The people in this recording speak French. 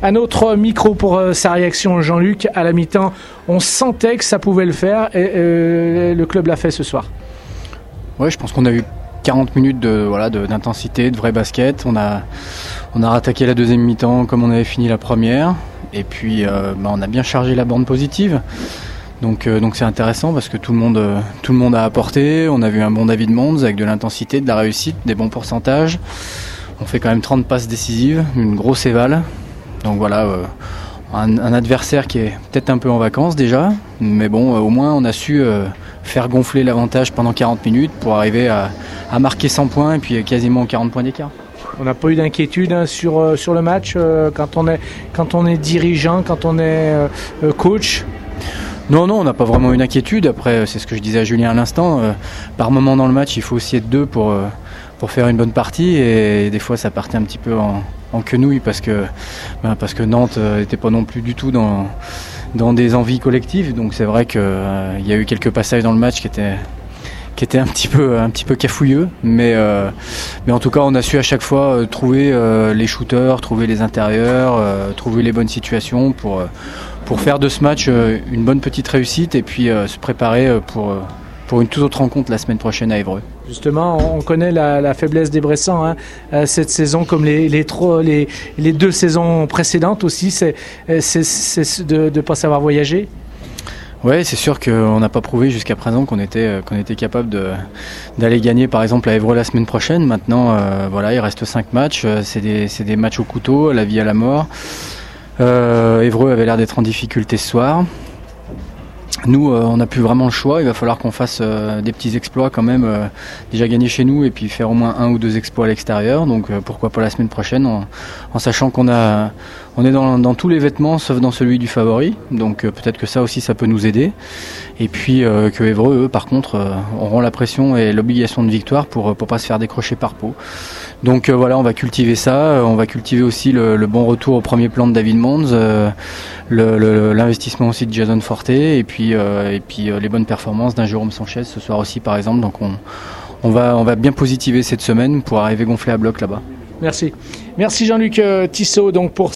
Un autre micro pour sa réaction, Jean-Luc. À la mi-temps, on sentait que ça pouvait le faire et le club l'a fait ce soir. Ouais, je pense qu'on a eu 40 minutes d'intensité, de vrai basket. On a rattaqué la deuxième mi-temps comme on avait fini la première. Et puis on a bien chargé la borne positive. Donc c'est intéressant parce que tout le monde a apporté. On a vu un bon David Monds avec de l'intensité, de la réussite, des bons pourcentages. On fait quand même 30 passes décisives, une grosse éval. Donc voilà, un adversaire qui est peut-être un peu en vacances déjà. Mais bon, au moins on a su faire gonfler l'avantage pendant 40 minutes pour arriver à marquer 100 points et puis quasiment 40 points d'écart. On n'a pas eu d'inquiétude sur le match quand on est dirigeant, quand on est coach. Non, on n'a pas vraiment une inquiétude. Après, c'est ce que je disais à Julien à l'instant. Par moment dans le match, il faut aussi être deux pour faire une bonne partie. Et des fois, ça partait un petit peu en quenouille parce que Nantes n'était pas non plus du tout dans des envies collectives. Donc c'est vrai qu'il y a eu quelques passages dans le match qui étaient un petit peu cafouilleux. Mais en tout cas, on a su à chaque fois trouver les shooters, trouver les intérieurs, trouver les bonnes situations pour faire de ce match une bonne petite réussite et puis se préparer pour une toute autre rencontre la semaine prochaine à Évreux. Justement, on connaît la faiblesse des Bressans cette saison comme les deux saisons précédentes aussi, c'est de ne pas savoir voyager. Oui, c'est sûr qu'on n'a pas prouvé jusqu'à présent qu'on était capable d'aller gagner par exemple à Évreux la semaine prochaine. Maintenant, il reste 5 matchs, c'est des matchs au couteau, à la vie à la mort. Évreux avait l'air d'être en difficulté ce soir. Nous, on n'a plus vraiment le choix. Il va falloir qu'on fasse des petits exploits quand même, déjà gagner chez nous et puis faire au moins 1 ou 2 exploits à l'extérieur. Donc pourquoi pas la semaine prochaine, en sachant qu'on est dans tous les vêtements sauf dans celui du favori. Donc peut-être que ça aussi ça peut nous aider. Et puis que Évreux, eux, par contre, auront la pression et l'obligation de victoire pour pas se faire décrocher par Pau. Donc on va cultiver ça. On va cultiver aussi le bon retour au premier plan de David Monds, l'investissement aussi de Jason Forte et puis les bonnes performances d'un Jérôme Sanchez ce soir aussi par exemple. Donc on va bien positiver cette semaine pour arriver gonflé à bloc là-bas. Merci Jean-Luc Tissot donc pour